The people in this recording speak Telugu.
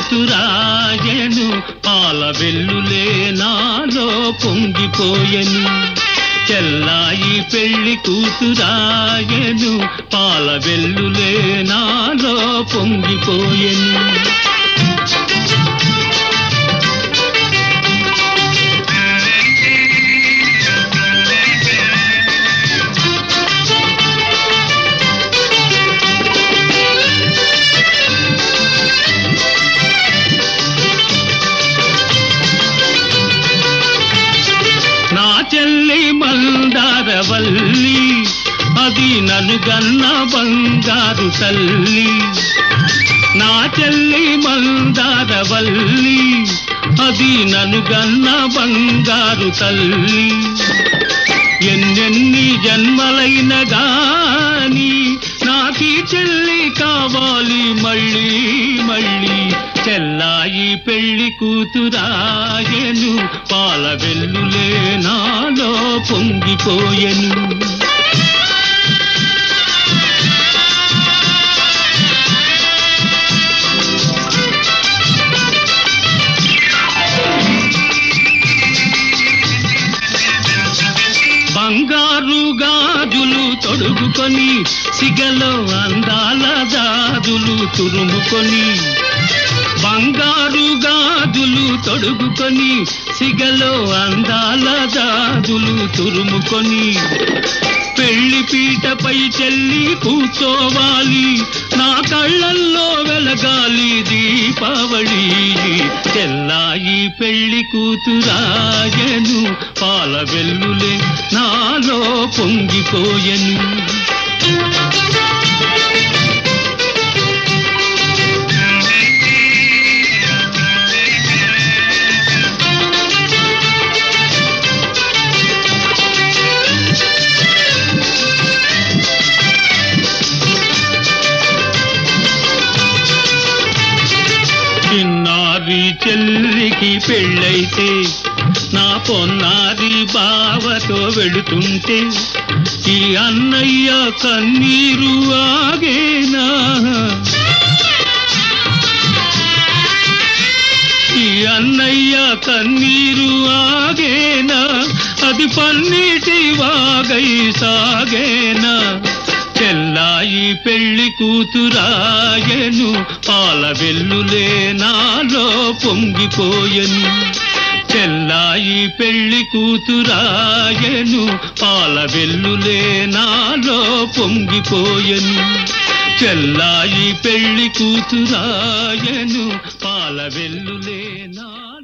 కూతురాయను పాల వెల్లులే నాలో పొంగిపోయెను చెల్లాయి పెళ్లి కూతురాయను పాల వెల్లులే నాలో పొంగిపోయెను నా చెల్లి మందారవల్లి అది నన్ను గన్న బంగారు తల్లి నా చెల్లి మందారవల్లి అది నన్ను గన్న బంగారు తల్లి ఎన్నెన్ని జన్మలైన గాని నాకీ చెల్లి కావాలి మళ్ళీ మళ్ళీ చెల్లాయి పెళ్లి కూతురాయను పాల వెల్లులే నాలో పొంగిపోయెను బంగారు గాజులు తొడుగుకొని సిగలో అందాల గాజులు తురుముకొని బంగారు గాజులు తొడుగుకొని సిగలో అందాల గాజులు తురుముకొని పెళ్లి పీటపై చెల్లి కూర్చోవాలి నా కళ్ళల్లో వెలగాలి దీపావళి చెల్లాయి పెళ్లి కూతురాయను పాల వెల్లులే నాలో పొంగిపోయెను చిన్నారి చెల్లికి పెళ్ళైతే నా పొన్నారి బావతో వెళుతుంటే ఈ అన్నయ్య కన్నీరు ఆగేనా ఈ అన్నయ్య కన్నీరు ఆగేనా అది పన్నీటి వాగై సాగేనా చెల్లాయి పెళ్లి కూతురాయను పాల వెల్లులే నాలో పొంగిపోయెను చెల్లాయి పెళ్లి కూతురాయను పాల వెల్లులే నాలో పొంగిపోయెను చెల్లాయి పెళ్లి కూతురాయను పాల వెల్లులే నా